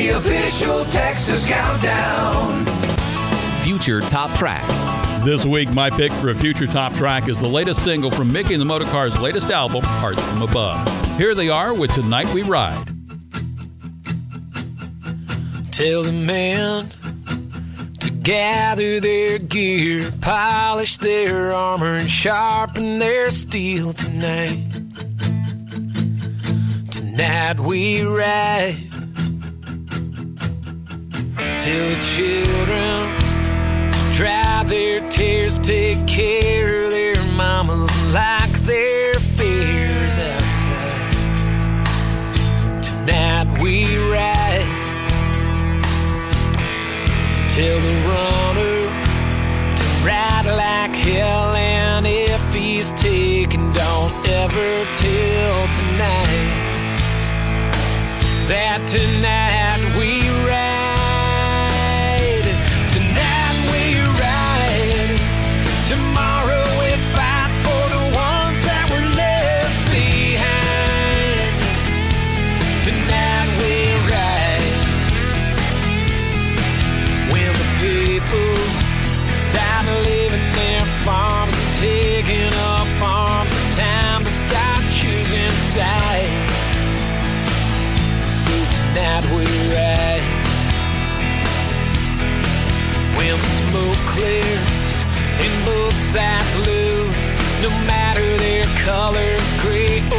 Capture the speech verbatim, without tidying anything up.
the official Texas Countdown. Future Top Track. This week, my pick for a future top track is the latest single from Mickey and the Motorcars' latest album, Hearts from Above. Here they are with Tonight We Ride. Tell the men to gather their gear, polish their armor, and sharpen their steel tonight. Tonight we ride. Tell the children dry their tears, take care of their mamas like their fears outside. Tonight we ride. Tell the runner to ride like hell, and if he's taken, don't ever tell tonight that tonight we ride. Tomorrow we fight for the ones that were left behind. Tonight we ride. When the people start living their farms and taking up arms, it's time to start choosing sides. So tonight we ride. When the smoke clears and both sides lose, no matter their colors, gray